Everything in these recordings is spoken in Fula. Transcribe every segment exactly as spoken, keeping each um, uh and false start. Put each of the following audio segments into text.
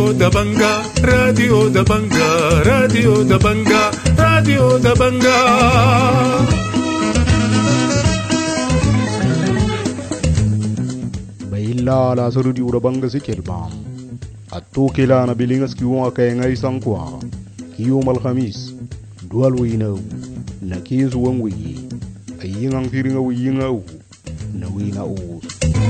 da banga, radio da banga, radio da banga, radio da banga. Baila la sarudi ura banga sikil bam. Atto kila na bilingas kiwong akay ngay sangkwa. Kiyo mal khamis. Dual winaw. Na kiyo wang wiyi. Aying ang firinga wiyinga u. Na wina us.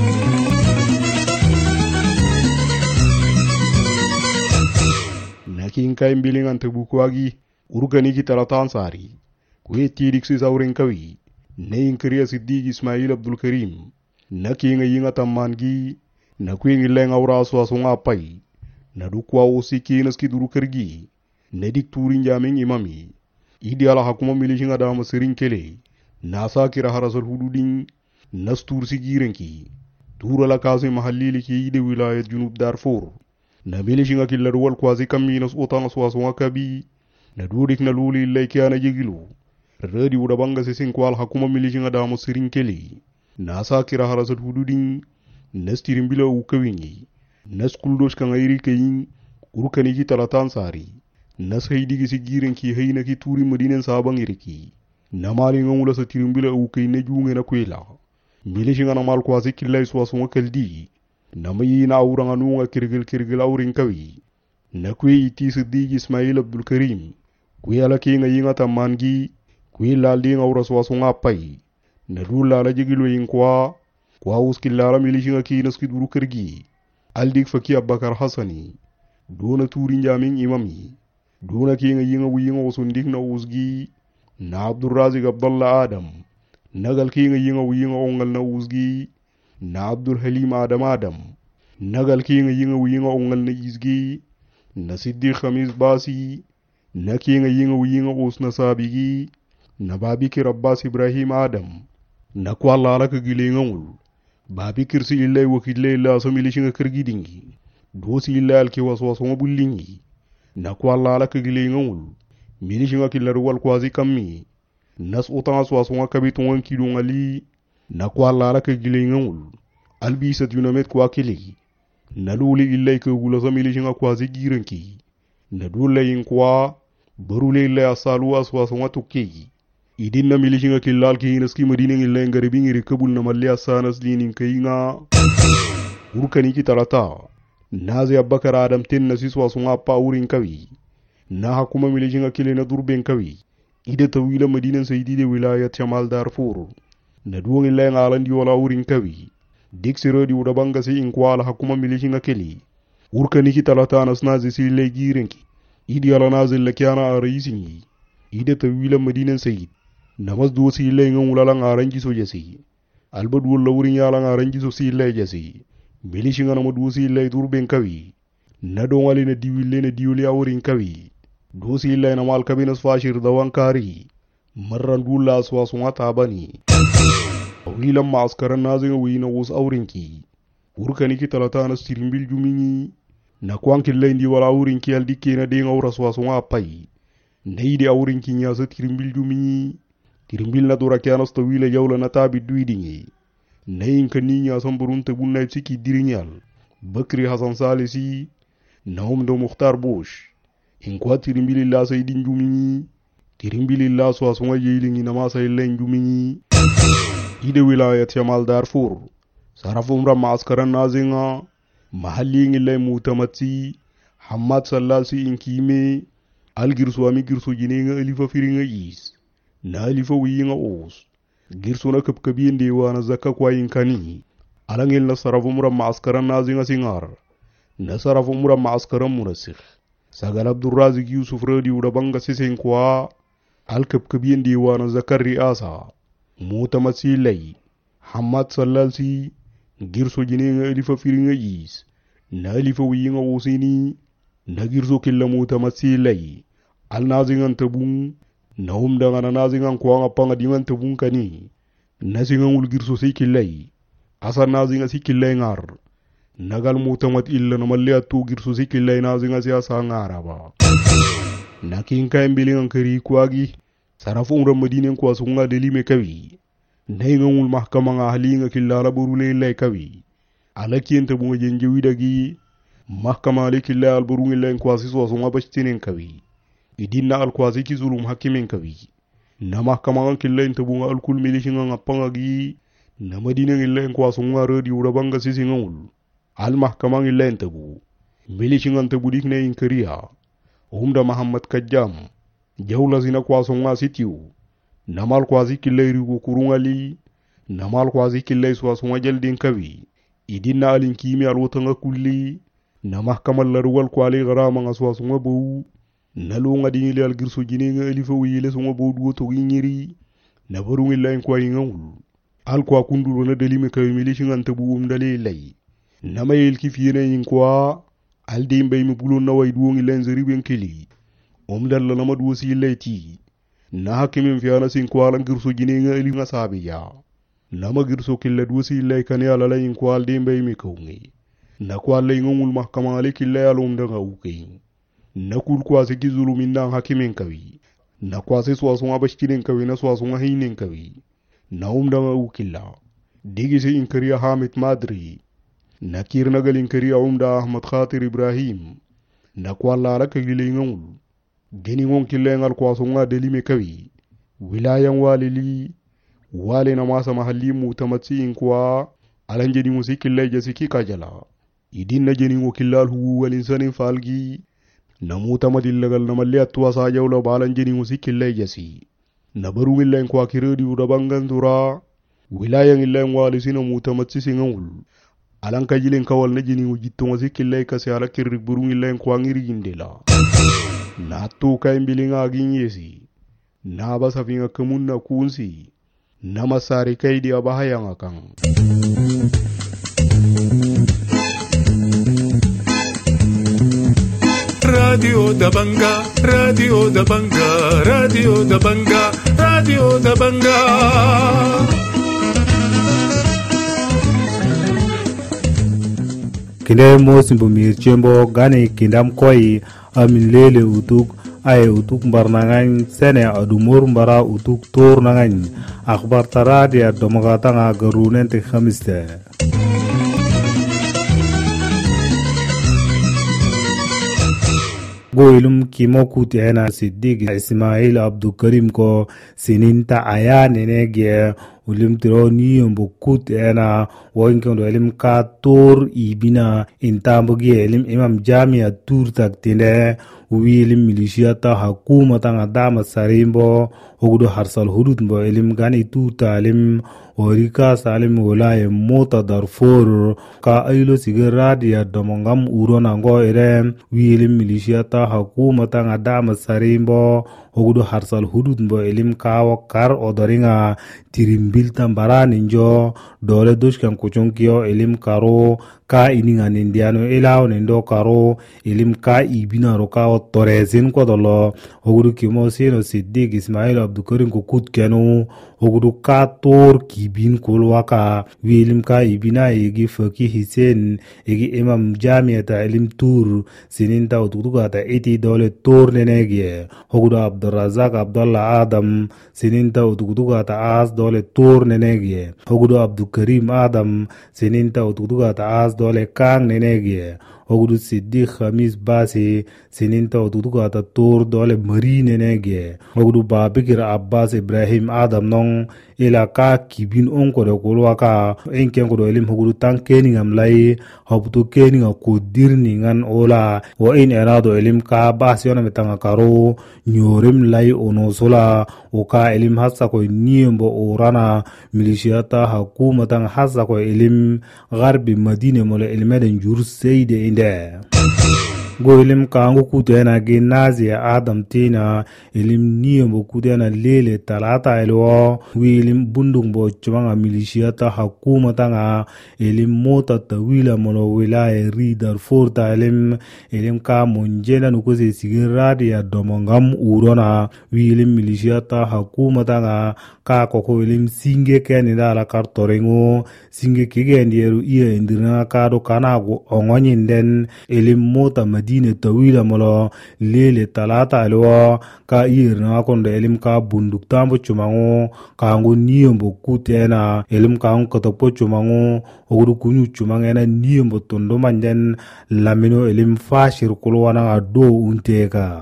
Naking kay bilingan tabukwagi. Urgani ki talatan sari. Kwe tidik si sauring kawi. Naing kriya Siddiq Ismail Abdul Karim. Naking ayinga tamangi. Nakwing ileng aura aswasunga pai. Nadukwa usiki naski duru kergi. Nedik turin jaming imami. Idi ala hakuma milishinga dama sering kele. Nasa kira harasal hududing. Nas tur sigirenki. Tur ala kazi mahallili ki ide wilayat junub Darfur. Na milishinga kila ruwal kwazi kami nas utang aswasunga kabi. Nadudik na luli ilay kia na jigilu. Radi udabanga sising kwa ala hakuma milishinga dama sering kele. Nasa kira harasal hududing. Nas tirimbila ukawingi. Nas kuldos ka ngairi kayin urkani ki talatan sari. Nas haidi ki sigiren ki haina ki turi madinen sabang iriki. Namali ngula sa tirimbila ukay na junge na kwela. Milishi nga namal kwasi kilay swasunga kaldi. Namayi na aurang anunga kirgil kirgil auring kawi. Na kwe iti Siddiq Ismail Abdul Karim. Kwe alaki nga yinga tamangi. Kwe laldi nga ura swasunga pay. Na rula la jigilo yin kwa. Kwa uskilala milishi nga kinas ki duru kirgi. Aldik faki Abakar Hassani. Dona turin jaming imami. Dona kinga yinga wiyinga usundik na uzgi. Na Abdurrazik Abdallah Adam. Nagal kinga yinga wiyinga ongal na uzgi. Na Abdul Halim Adam Adam. Nagal kinga yinga wiyinga ongal na izgi. Na Siddiq Khamis Basi. Na kinga yinga wiyinga usna sabigi. Na Babikir Abbas Ibrahim Adam. Na kwa lalaka gilenga ul. Babi kirsi illay wakilay la so milishinga kirgidingi. Dosi illay alki waswasonga bullingi. Na kwa lala kagilay ngawul. Milishinga kilaruwal kwazi kami. Nas utang aswasonga kabitungan kilunga li. Na kwa lala kagilay ngawul. Albi sa dunamet kwa kili. Naluli illay kagula so milishinga kwazi giranki. Nadulay in kwa. Barulay illay asalu aswasonga tukki. Idin na milishinga kilal ki inaski madineng illay ngaribing irikabul na mali asanas lining kayinga. Urkani ki talata. Nazi Abakar Adam ten nasiswa sunga pa uring kawi. Na hakuma milishinga kile na durben kawi. Ida tawila madineng sayidide wilayat Shamal Darfur. Na duwang illay ngalan di wala uring kawi. Diksiro di udabanga si inkwala hakuma milishinga kili. Urkani ki talata nas nazi si illay girenki. Idi ala nazi lakiana arayisingi. Ida tawila madineng sayid. Namas duwa si illay nga ulala nga aranjiso jasi. Alba duwa lawrin yala nga aranjiso si illay jasi. Milishi nga nama duwa si illay durben kawi. Na dongali na diwile na diwile awrin kawi. Duwa si illay na mal kabinas fashir dawan kari. Marran dula aswasunga tabani. Awilam maaskaran nazi nga wina us awrinki. Urkani ki talatana stirimbil jumingi. Na kwanki illay ndi wala awrinki aldike na denga ura aswasunga apai. Naidi awrinki nyasa stirimbil jumingi. Tirimbil na dura kianas tawila yawla na tabi duidingi. Nayin kaninya samburun tabun na ipsiki dirinyal. Bakri Hasan Salisi. Naumdo Mukhtar Bush. Inkwa tirimbil illa sayidin jumingi. Tirimbil illa swasunga yilingi namasa illa jumingi. Ide wilayat Shamal Darfur. Sarafumra maaskaran nazinga. Mahalli illa mutamatsi. Hamad Salasi inkime. Algirsuami girsu jinenga alifa firinga is. Na alifa wiyinga os. Girsu na kapkabiyen dewa na zaka kwa inkani. Alangil na sarafumura maaskaran nazinga singar. Na sarafumura maaskaran munasikh. Sagal Abdurrazik Yusuf Radi udabanga sisen kwa. Al kapkabiyen dewa na zakar riasa. Mutamatsi lay. Hamad Salalsi. Girsu jinenga alifa firinga is. Na alifa wiyinga osini. Na girsu killa mutamatsi lay. Al nazingan tabung. Na humda na nazingan kwa nga panga dingan tabung kani. Nazingan ulgirso si kilay. Asa nazingan si kilay ngar. Nagal mutamat illa na mali atu girso si kilay nazingan si asa ngaraba. Nakinka imbilingan kari kwagi. Sarafu umra madinen kwa sunga delime kawi. Naingan ul mahkama nga halinga kilala burule ilay kawi. Alakien tabunga jenjewidagi. mahkama le killa alburungi len kwasi so so ngabastinin kawi idinna al kwasi ki zulum hakimin kawi na mahkama killa intabunga al kul milishinga ngapanga gi na madina len kwaso ngaro di urabanga sisi ngul al mahkama len tabu milishinga tabu dikne inkariya umda muhammad kajjam jawla zina kwaso ngasitiu namal kwasi killa rigo kurungali namal kwasi killa so so ngajeldin kawi idinna alin kimi alwotanga kulli na mahkamal larwal kwali garama nga so so ngabu na lu nga dini le algirso jini nga elifa wiyele so ngabu duwo to ngiri na barungi lain kwa ingangul al kwa kundulu na dalime kawi milishi nganta buum dali lay na mayel kifiyene yin kwa al dimbe mi bulon na way duwo ngi len zeriben keli om dalla na madu wasi layti na hakimin fiyana sin kwa lan girso jini nga elifa sabiya na ma girso killa duwasi lay kan ya la yin kwa al dimbe mi kawngi na kwa lay ngul mahkama ale killa ya lum daga ukay na kul kwa se gizulu minna hakimin kawi na kwa se so so abashkinin kawi na so so ngahinin kawi na um daga ukilla digi se inkariya hamid madri na kirna gal inkariya umda ahmad khatir ibrahim na kwa la la kagile ngul geni ngon killa ngal kwa so nga delime kawi wilayan walili wale na masa mahalli mutamatsi in kwa alanjeni musikilla jasiki kajala idin na jeni ngo killal hu wal insanin falgi na mutamadil lagal na malli atwa sa jawla balan jeni musikilla jasi na baru illa kwa kirodi udabangan dura wilayan illa wali sina mutamatsi singul alan kajilin kawal na jeni ujitto musikilla kasi ala kirrik buru illa kwa ngiri indela na to kay mbilinga ginyesi na basafinga kamunna kunsi na masari kaidi abahayanga kan Radio Dabanga, Radio Dabanga, Radio Dabanga, Radio Dabanga. Kinde mo simbo mir chembo gane kindam koi amin lele utuk ay utuk mbarnangan sene adumur mbara utuk tur nangan akhbar taradia domagatanga garunen te khamiste goilum kimo kutiena siddiq ismail abdul karim ko sininta ayane nege ulim tiro ni mbo kutiena woinke ndo elim ka tor ibina intambogi elim imam jamia tur taktine wilim milishiyata hakuma tanga dama sarimbo ogudo harsal hudud mbo elim gani tur talim orika salim wolaye mota darfur ka aylo sigaradi ya domongam urona ngo ere wilim milishiyata hakuma tanga dama sarimbo ogudo harsal hudud mbo elim kawa kar odoringa tirimbil tambara ninjo dole doshkan kuchonkio elim karo ka ininga nindiano elao nindo karo elim ka ibina roka torezin kodolo ogudo kimo sino siddiq ismail abdul karim ko kutkenu ogudo ka tor kibin kolwaka wilim ka ibina egi faki hisen egi imam jamiata elim tur sininta ututuga ta eti dole tor nenege ogudo abdurrazak abdullah adam sininta ututuga ta as dole tor nenege ogudo abdul karim adam sininta ututuga ta as dole kang nenege ogudu siddiq khamis basi sininta ututuga ta tor dole mari nenege ogudu babikir abbas ibrahim adam non ila ka kibin onko de kolwaka enken ko do elim ogudu tankeni ngam lai hobutu keni nga kodirni ngan ola wa in erado elim ka basi ona metanga karo nyorem lai ono sola o ka elim hasa ko niembo orana milishiyata hakuma tang hasa ko elim garbi madine mola elmeden jur seide inde goilim kangu kutena ge nazi adam tina elim niembo kutena lele talata elwo wilim bundung bo chwanga milishiyata hakuma tanga elim mota tawila mono wilaya ridar forta elim elim ka monjena nukoze sigiradi ya domongam urona wilim milishiyata hakuma tanga ka koko elim singe kenida la kartorengo singe kigendieru iya indirna kado kanago ongonyinden elim mota madine tawila molo lele talata alwa ka irna kondo elim ka bunduk tambo chumango kango niyombo kutena elim kango katopo chumango oguru kunyu chumangena niyombo tondo manjen lamino elim fashir kulwana ado unteka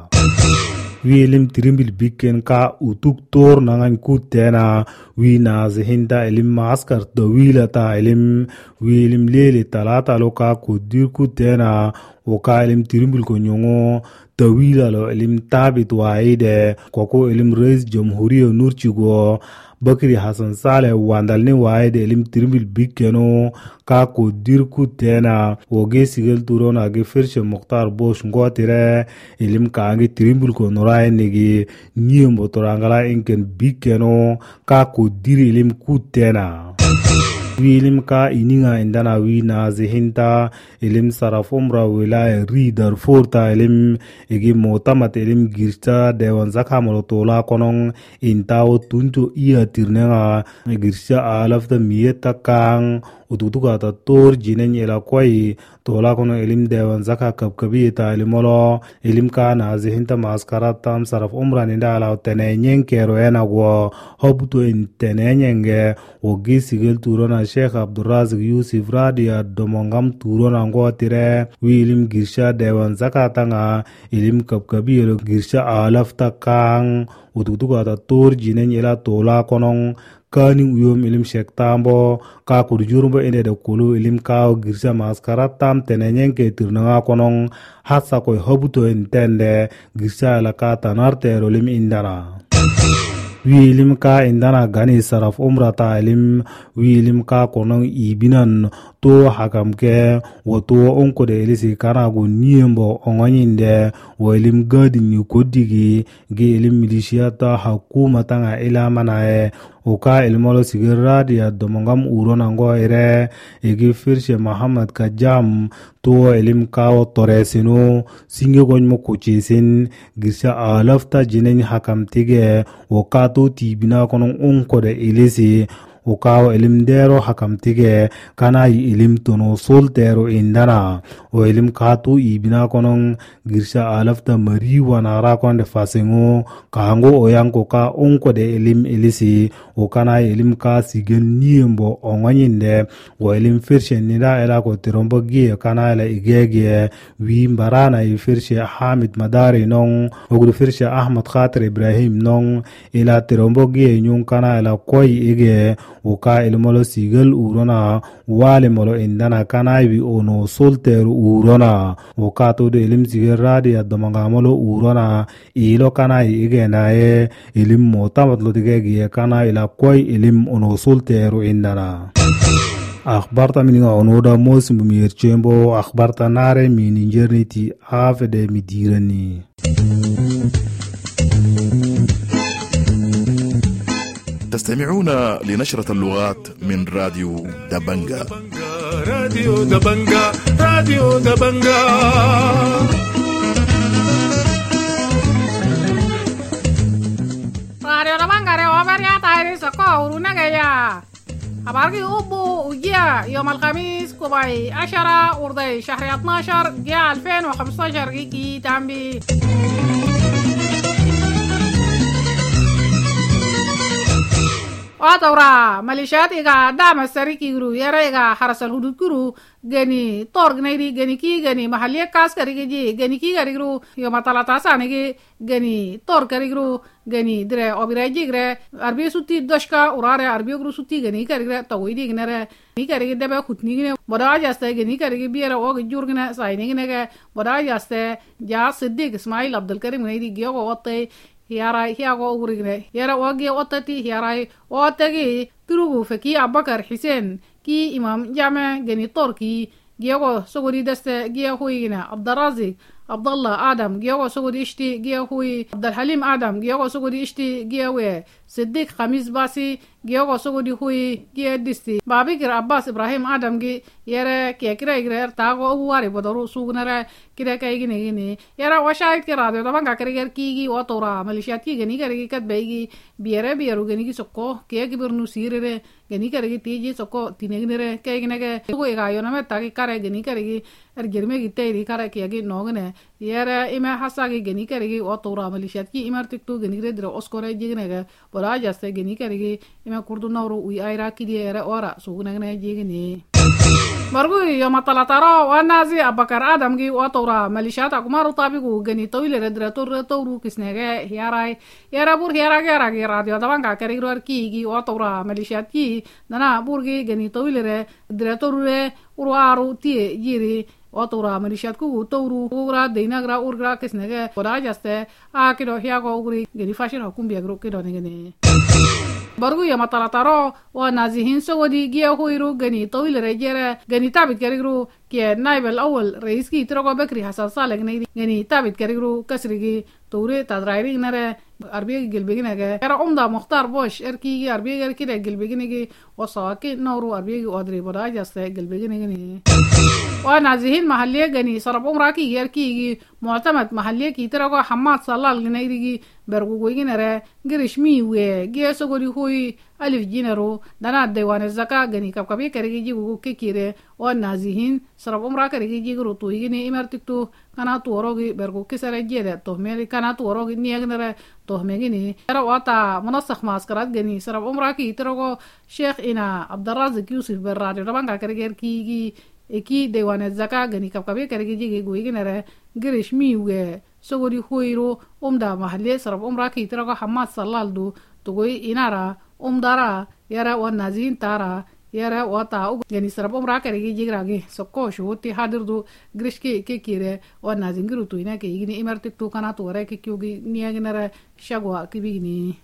wi elim tirimbil biken ka utuk tor nangan kutena wi nazihinda elim maskar do wila ta elim wi elim lele talata loka kudir kutena oka elim tirimbil ko nyongo tawila lo elim tabit waide koko elim reis jamhuriya nurchigo Bakri Hassan Saleh wandalni waide elim tirimbil bikeno ka ko dirku tena woge sigel turona ge fershe Mukhtar Bosh ngotire elim ka ngi tirimbil ko norae nigi nyembo torangala enken bikeno ka ko diri elim kutena wilim ka ininga indana wina zihinta elim sarafumra wilaya ridar forta elim egi motamat elim girta dewan zaka molotola konong intao tunto iya tirnenga girta alafta miyeta kang ututuka ta tor jinen ela kwai tola kono elim dewan zaka kapkabi ta elimolo elim ka na zihinta maskara tam saraf umra ninda ala tenenyen kero ena go hobuto in tenenyenge ogi sigel turona Sheikh Abdurrazik Yusuf Radia domongam turona ngo tire wilim girsha dewan zaka tanga elim kapkabi elo girsha alafta kang ututuka ta tor jinen ela tola konong kani uyom ilim shek tambo ka kurjurumbo ende de kulu ilim kao girsa maskara tam tenenyen ke tirnanga konong hatsa koy hobuto entende girsa la ka tanarte rolim indana wilim ka indana gani saraf umrata ilim wilim ka konong ibinan to hakam ke woto onko de elisi kana go niembo ongonyinde wilim gadi ni kodigi ge ilim milishiyata hakuma tanga ila manae oka ilmolo sigirra dia domongam urona ngo ere egi firshe Muhammad Kajam to elim kawo toresino singe gonmo kuchisin gisha alafta jinen hakam tige oka to tibina konon onko de elisi ukawa ilim dero hakam tige kana ilim tono sol dero indana o ilim katu ibina konong girsha alafta mari wana rakonde fasengo kango oyanko ka onko de ilim elisi o kana ilim ka sigen niembo onganyinde o ilim firshe nida ela ko tirombo gie kana ela igege wi mbarana i firshe Hamid Madari nong o firshe Ahmad Khatir Ibrahim nong ela tirombo gie nyung kana ela koi ige uka ilmolo sigel urona wale molo indana kanaibi ono solteru urona uka to de ilim sigel radia domangamolo urona ilo kanai igenaye ilim motamatlo tigege kana ila koi ilim ono solteru indana akhbarta mininga onoda mosim mirchembo akhbarta nare miningerniti afede midirani تستمعون لنشرة اللغات من راديو دبنجا. راديو دبنجا راديو دبنجا راديو دبنجا رواية يا تايري سكو ورونغيا أباركي أبو وجيا يوم الخميس كوباي عشرة وردي شهر اثناشر جاء ألفين وخمسطاشر جيكي تامبي واتورا ماليشيات إيغا دام السريكي غرو يرا إيغا حرس الحدود غرو غني طورغ نيري غني كي غني محلية كاس كاريكي جي غني كي غري غرو يوم تلاتا سانيكي غني طور كاري غرو غني دري أوبيراجي غري أربي سوتي دوشكا وراري أربي غرو سوتي غني كاري غري تويدي غنري غني كاري دبا خطني غني بدا جاسته غني كاري بيرا اوغ جور غني سايني غني بدا جاسته جا صديق اسماعيل عبد الكريم غني جيو وطي hiarai hiago ugrigne yara wagi otati hiarai otagi turugu feki Abubakar Hussein ki imam jame geni torki giyago sogori daste giya huigina Abdurrazik Abdullah Adam giyago sogori ishti giya hui Abdul Halim Adam giyago sogori ishti giya we Siddiq Khamis Basi giyogo sugudi hui giye disti babi kir Abbas Ibrahim Adam gi yere ke kira igre tago wari bodoru sugnara kira kay gine gine yara washait ke radio da banga kire kigi otora malishat ki gani kare kat beigi biere bieru gani ki sokko ke ki bernu sirere gani kare ki tiji sokko tinegnere kay gine ke go ega yona me tagi kare gani kare ki er germe gi tayri kare ki gi nogne yara ima hasagi gani kare ki otora malishat ki imar tiktu gani re dro oskore jigine ga bora jaste gani kare ki ima kurdu nawru ui ayra ki yara ora sugnane jigine bargu yo matalataro wanazi Abakar Adam gi otora malishat akumaru tabigu gani toile redra tor toru kisnege yarai yara bur yara yara gi radio da banga kare ro ki gi otora malishat ki dana burgi gani toile re diretorure uruaru tie jiri otora malishat ku toru ura deinagra urgra kisnege bora jaste a kido hiago ugri gani fashion hukumbi agro kido ne bargu ya matalataro wa nazihin sogodi giya hoiru gani toile rejere gani tabit karigru ke naibal awal rais ki trogo bekri hasan saleg ne gani tabit karigru kasrigi toure tadrairi nare arbiya gelbegine ge era umda mukhtar bosh erki gi arbiya erki de gelbegine gi wasaki noru arbiya gi odri boda jaste gelbegine gani wa nazihin mahalliya gani sarab umra ki erki gi mu'tamad mahalliya ki trogo hamad salal ne irigi bergu goyine re girishmi we gi sogodi hoy alif jinero dana dewan zaka gani kapkabi karigi ji gu kekire wa nazihin sarab umra karigi ji guru to yini imartiktu kana to orogi bergu kisare jede to meli kana to orogi niegnere to megini era wata munasakh maskarat gani sarab umra ki trogo sheikh ina Abdurrazzaq Yusuf Berradi rabanga karigi ki gi eki dewan zaka gani kapkabi karigi ji gu yignere girishmi we sogodi hoyro umda mahalle sarab umra ki trogo hamad sallaldu to goy inara umdara yara wa nazin tara yara wata gani sarab umra karigi jigragi sokko shuti hadirdu grishki ke kire wa nazingiru to ina ke igini imartik to kana to re ke kyugi niyagnara shagwa kibigini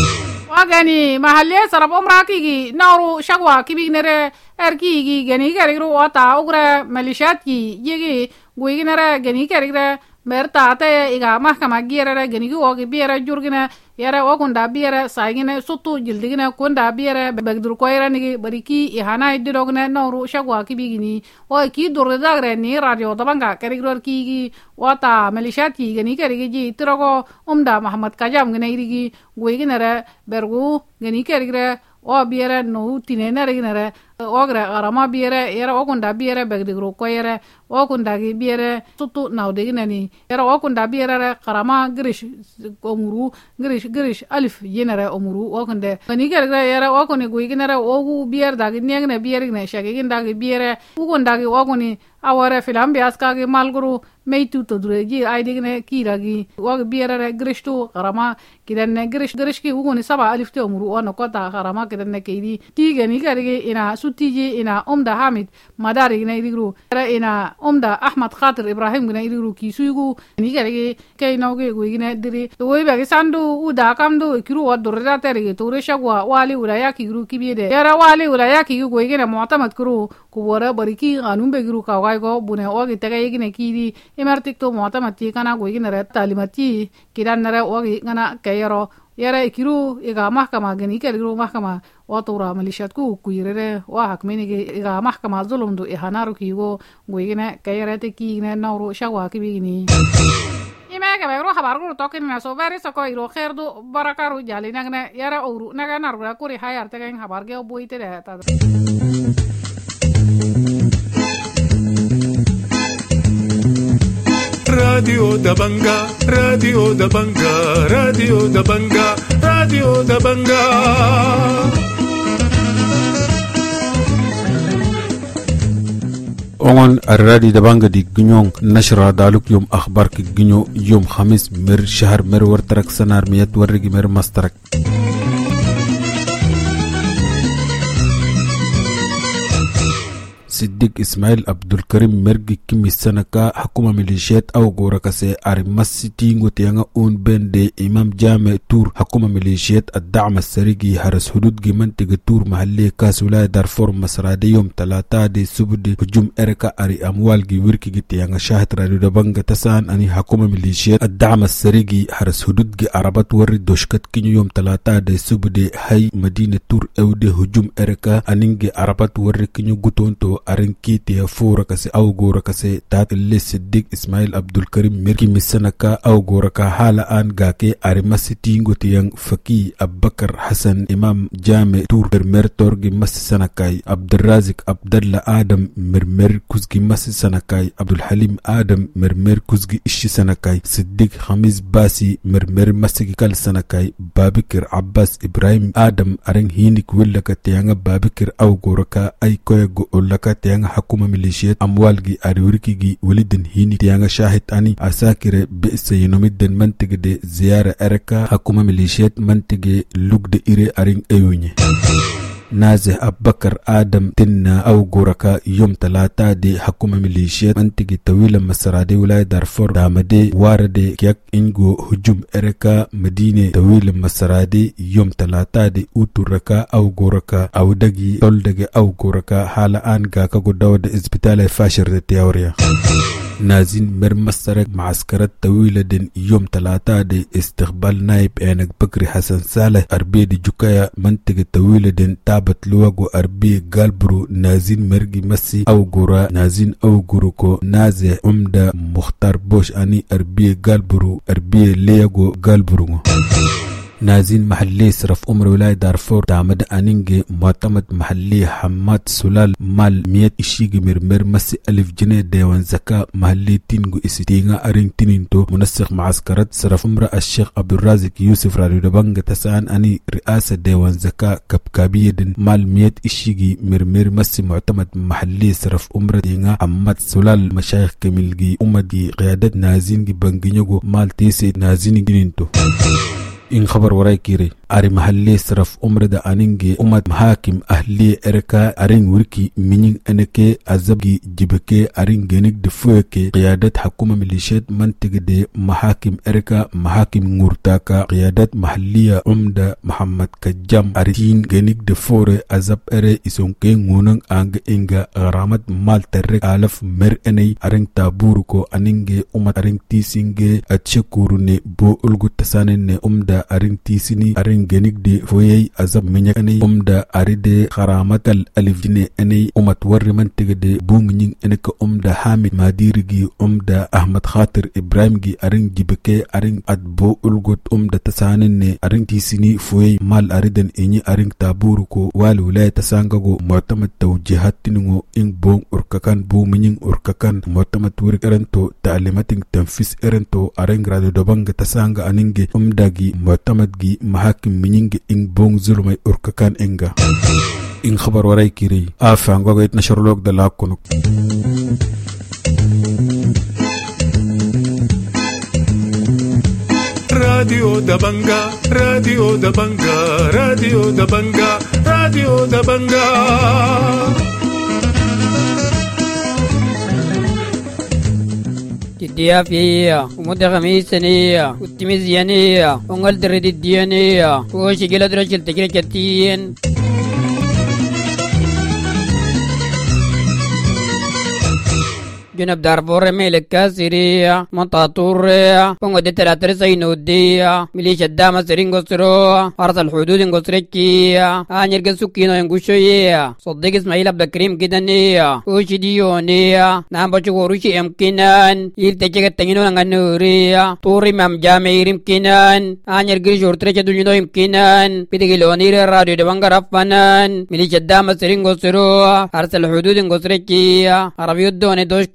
wa gani mahalle sarab umra ki nauru shagwa kibignere erki gi gani karigru wata ugra malishat ki yigi guignara gani karigre merta ate iga mahkama giere gani gi wogi biere jurgina yara wakunda biere saigine sutu jildigine kunda biere begdur koira nigi bariki ihana idirogne nauru shagwa kibigini o ki durre dagre ni radio dabanga kerigror ki wata malishat ki gani kerigi ji tirogo umda Muhammad Kajam gine irigi guiginere bergu gani kerigre o biere no tinene reginere ogre arama biere yara wakunda biere begdur koira wakunda gi biere sutu naudegine ni yara wakunda biere karama grish omuru grish grish alif yenere omuru wakunde ni kerga yara wakuni guiginere ogu bier dagi niegne biergne shagigin dagi biere ukundagi wakuni aware filambi askagi malguru meitu to dureji aidigne kiragi wag biere grishtu karama kidenne grish grishki ukuni saba alif te omuru ono kota karama kidenne keidi tigeni kergi ina sutiji ina umda Hamid madari gne idigru era ina umda Ahmad Khatir Ibrahim gne idigru kisugu ni kergi kainauge guigine diri woy bagi sandu uda kamdu kiru wadurra tergi tore shagwa wali ulaya kiru kibide yara wali ulaya kigu guigine mu'tamad kuru kubora bariki qanun begiru kawai go bune ogi tagay gine kidi imartik to mu'tamad ti kana guigine re talimati kidan nare ogi ngana kayero yara ikiru iga mahkama gani kergiru mahkama watura malishat ku kuyirere wa hakmeni ge iga mahkama zulum du ihanaru kigo guigine kayerete kigine nauru shagwa kibigini imege begru habargu tokin na so beri soko iro kherdu barakaru jali nagne yara uru naga nargura kuri hayar tegen habarge obuite de ta Radio Dabanga, Radio Dabanga, Radio Dabanga, Radio Dabanga. اون الرادي دبانغ دي جنيون نشرة دالوك يوم اخبار كي جنيو يوم خميس مر شهر مر ورترك سنار ميت ورقي مر مسترك صديق إسماعيل عبد الكريم مرجي كمي سنكا حكومة ميليشيات أو غوركاسي أرمسي تينغو تيانغا أون بين دي إمام جامع تور حكومة ميليشيات الدعم السريقي هرس حدود جي منطقة تور محلية كاس ولاية دارفور مسرادي يوم تلاتة دي سبدي هجوم إركا أري أموال جي وركي جي تيانغا شاهد راديو دبنغ تسان أني حكومة ميليشيات الدعم السريقي هرس حدود جي عربات وري دوشكت كينيو يوم تلاتة دي سبدي هاي مدينة تور أودي هجوم إركا أنينجي عربات وري كينيو غوتونتو أرنكي تيا فوركاسي أو غوركاسي تات اللي صديق إسماعيل عبد الكريم مركي مسنكا أو غوركا حالا آن غاكي أرمسي تينغو تيانغ فكي أبكر حسن إمام جامع تور مرمر تورغي مسي سنكاي عبد الرازق عبد الله آدم مرمر كوزغي مسي سنكاي عبد الحليم آدم مرمر كوزغي إشي سنكاي صديق خميس باسي مرمر مسي كال سنكاي بابكر عباس إبراهيم آدم أرن هينيك ولكا تيانغ بابكر أو غوركا أي كوي غولكا تيانغ حكومة ميليشيات أموالغي أريوريكي ولدن هيني تيانغ شاهد أني أساكر بئس ينومدن منطق دي زيارة أركا حكومة ميليشيات منطقة لوك دي إيري أرين أيوني نازه أبكر آدم تنا أو غوركا يوم تلاتة دي حكومة ميليشيات منطقة طويلة مسرادي ولاية دارفور دامدي واردي كيك إنجو هجوم إركا مدينة طويلة مسرادي يوم تلاتة دي أوتوركا أو غوركا أو دقي طول دقي أو غوركا حالا آن غاكا قدو دي إزبتالة فاشر دي تيوريا نازين مرمسرك معسكرات طويلة دين يوم تلاتة دي استقبال نائب انك بكري حسن صالح أربي دي جوكايا منطقة طويلة دين تابت لواغو أربي غالبرو نازين مرقي مسي أو غورا نازين أو غوروكو نازي عمدة مختار بوش أني أربي غالبرو أربي ليغو غالبرو نازين محلي صرف أمر ولاية دارفور دامد أنينجي معتمد محلي حماد سلال مال ميت إشيغي مرمر مسي ألف جنيه ديوان زكاة محلي تينغو إسيتينغا أرين تينينتو منسق معسكرات صرف أمر الشيخ عبد الرازق يوسف راديو دبنغ تسان أني رئاسة ديوان زكاة كبكابية دن مال ميت إشيغي مرمر مسي معتمد محلي صرف أمر دينغا حماد سلال مشايخ كميلغي أمدي قيادة نازين جي بنغينيغو مال تيسي نازين جنينتو إن خبر وراي كيري أري محلي صرف أمر دا أنينجي أمد محاكم أهلي إركا أرين وركي منين أنكي أزبجي جبكي أرين جنيك دفوكي قيادة حكومة ميليشيات منطقة دي محاكم إركا محاكم نورتاكا قيادة محلية عمدة محمد كجام أرين جنيك دفوري أزب إري إسونكي نونن أنج إنجا غرامت مال ترك آلف مر أني أرين تابوركو أنينجي أمد أرين تيسينجي أتشكورني بو ألغو تسانيني أمد أرين تيسيني أرين genik de foyey azab menyak ene umda aride kharamatal alif dine ene umat warri mantiga de bum nying ene ko umda hamid madiri gi umda ahmad khatir ibrahim gi arin gibeke arin adbo ulgot umda tasanin ne arin tisini foyey mal ariden enyi arin taburu ko wal wilaya tasangago mu'tamad tawjihat tingo in bong urkakan bum nying urkakan mu'tamad wurik eranto ta'limatin tanfis eranto arin grado dobanga tasanga aninge umda gi mu'tamad gi mahak minyinge in bong zulumay urkakan enga in khabar waray kiri afan gogo itnashar log da lakunuk Radio Dabanga, Radio Dabanga, Radio Dabanga, Radio Dabanga. الديافية ومدغميسانية والتميزيانية ونقل درد الديانية وشكلة رجل تجري كتين جنب دارفور ميلك كاسيرية منطاطورية ونقود التلاتر سينودية مليشة داما سرين قصرو أرض الحدود قصركية آنير قسوكينو ينقشوية صدق اسماعيل عبد الكريم كدنية وشي ديونية نام بشكوروشي يمكنان يلتجيك التنينو نغنورية طوري مام جامعي يمكنان آنير قريشور تريشة دنينو يمكنان بتقلونير الراديو دبانغ رفنان مليشة داما سرين قصرو أرض الحدود قصركية عربيو الدوني دوشكو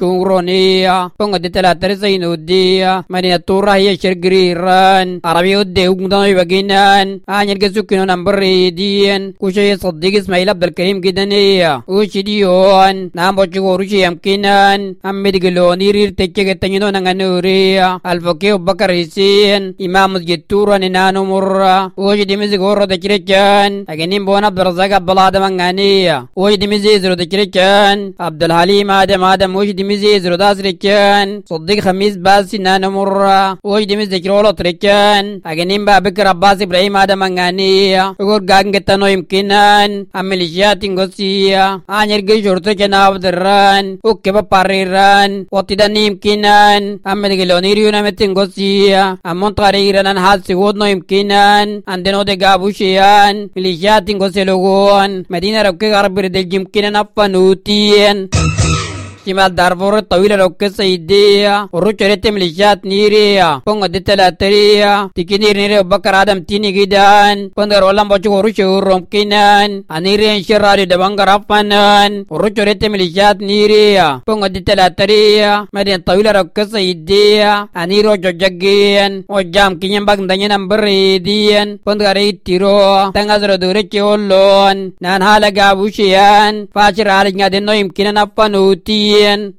ورونية بونغ دي تلاتة سينودية مدينة تورا هي شرقريران عربي ودي وقمدان يبقينان آنير كسوكينو نمبريدين كوشي صديق اسماعيل عبد الكريم جدنية وشديون نام بوشيكو روشي يمكنان أمي قلوني رير تيجي تنينو نغنورية الفوكي وبكر حسين إمام مسجد تورا نانو مرة وشدي مزيق ورو تشريكان أغنين بون عبد الرزاق عبد الله آدم انغانية وشدي مزيزرو تشريكان عبد الحليم آدم آدم وشدي مزيزرو داسريكان صديق خميس باسي نانو مرة وشدي مزيق رولو تريكان أغنين بابكر عباس إبراهيم آدم انغانية وقور غاقن كتانو يمكنان أمليشيات انغسية آنير جيشورتو جناب دران وكبا باريران وطيداني يمكنان أمد قلوني ريونا متنغسية أمون طاريران حاسي ودنو يمكنان عندنو دي غابوشيان مليشيات انغسيلوغون مدينة روكي غرب ردل يمكنان أفنوتين شمال دارفور الطويلة لوكي سيدية وروشوريت مليشيات نيريا بونغ دي تلاتريا تكينير نيري وبكر آدم تيني جدان بندر ولم بوشو وروشور رومكينان انيريان شراري دبانغ رافنان وروشوريت مليشيات نيريا بونغ دي تلاتريا مدينة طويلة لوكي سيدية انيرو جوجاقين وجام كينيان باق دانيا نمبريدين بندر ايتيرو تنغزر دوريكي ولون نان حالا غابوشيان فاشر حالي نادين نو يمكنان أفنوتي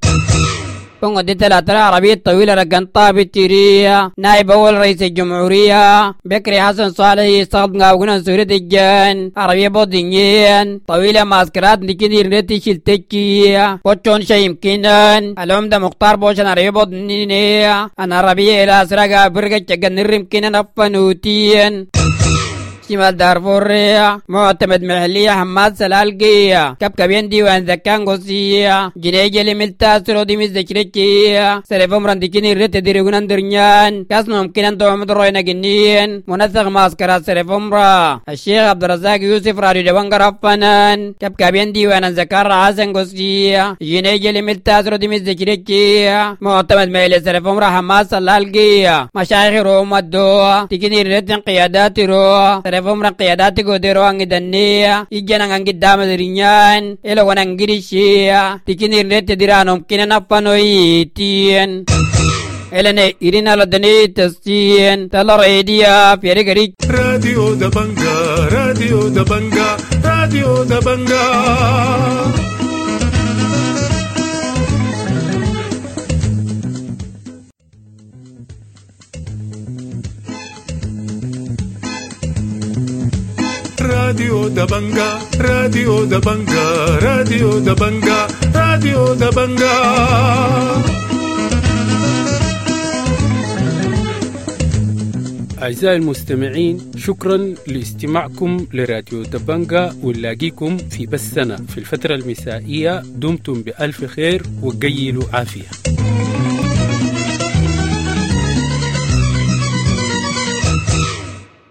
بونغ دي تلاتة عربية طويلة رقان طابي تيريا نائب أول رئيس الجمهورية بكري حسن صالح يستخدم غاوغنا سوري دجان عربية بودينيين طويلة ماسكرات نكينير نتي شلتكية بوچون شا يمكنان العمدة مختار بوشن عربية بودينية أنا عربية إلى أسرقا برقا چگن نرمكنان أفنوتين شمال دارفوريا معتمد محلية حماد سلالقية كبكبين ديوان ذكان غوصية جنيجة لملتا سرودي مزدكريكية سرفهم رندكيني رت ديريغونان درنيان كاسم ممكنان دوامد روينا جنين منسخ ماسكرات سرفهم را الشيخ عبد الرزاق يوسف رادي دوان غرفنان كبكبين ديوان ذكار عاسن غوصية جنيجة لملتا سرودي مزدكريكية معتمد محلية سرفهم را حماد سلالقية مشايخ روم الدوا تكيني رت قيادات رو فمرا قياداتي قدروا عن دنيا يجينا عن قدام دريان إلى ونعن قريشيا تكيني رت درانهم كنا نفنويتين إلى إيرنا لدني تستين تلا راديا في رجري راديو دبنجا راديو دبنجا راديو دبنجا راديو دبنجا راديو دبنجا راديو دبنجا راديو دبنجا أعزائي المستمعين، شكرا لاستماعكم لراديو دبنجا، ونلاقيكم في بثنا في الفترة المسائية. دمتم بألف خير وقيلوا عافية.